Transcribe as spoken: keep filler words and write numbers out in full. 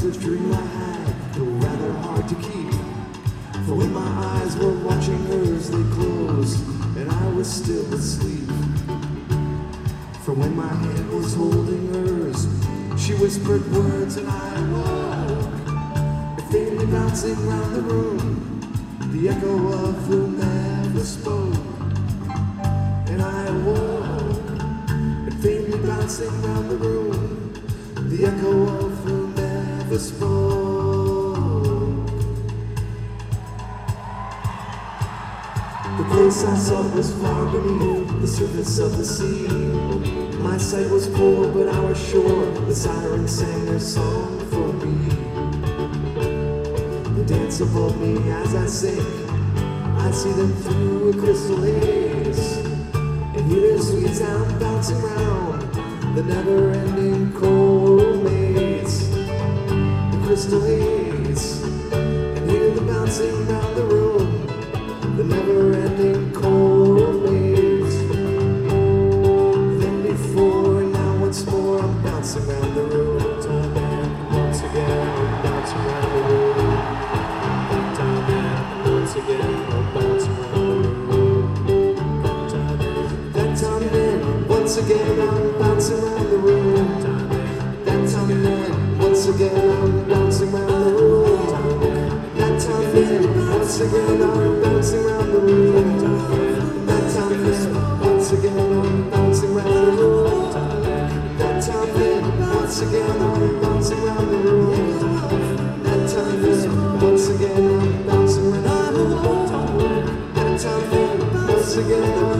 a dream I had, though rather hard to keep. For when my eyes were watching hers, they closed, and I was still asleep. For when my hand was holding hers, she whispered words and I woke, faintly bouncing round the room, the echo of whom never spoke. And I woke, faintly bouncing round the room, the echo of whom never spoke. The place I sought was far beneath the surface of the sea. My sight was poor, but I was sure the sirens sang their song for me. They dance above me as I sing, I see them through a crystal haze, and hear their sweet sound bouncing round the never-ending coral maze. The crystal haze, and hear the bouncing round the room, the never-ending coral maze. Then before and now once more I'm bouncing round the room. Time and once again I'm bouncing round the room. That time and once again I'm bouncing round the room. That time and that time and once again I'm bouncing round the room. That time and once again I'm bouncing round the room. That time and once again I'm bouncing round the room. That time and once again I'm bouncing round the room. That time and once again I'm bouncing round the room. That time and once again I'm bouncing round the room. That time and once again I'm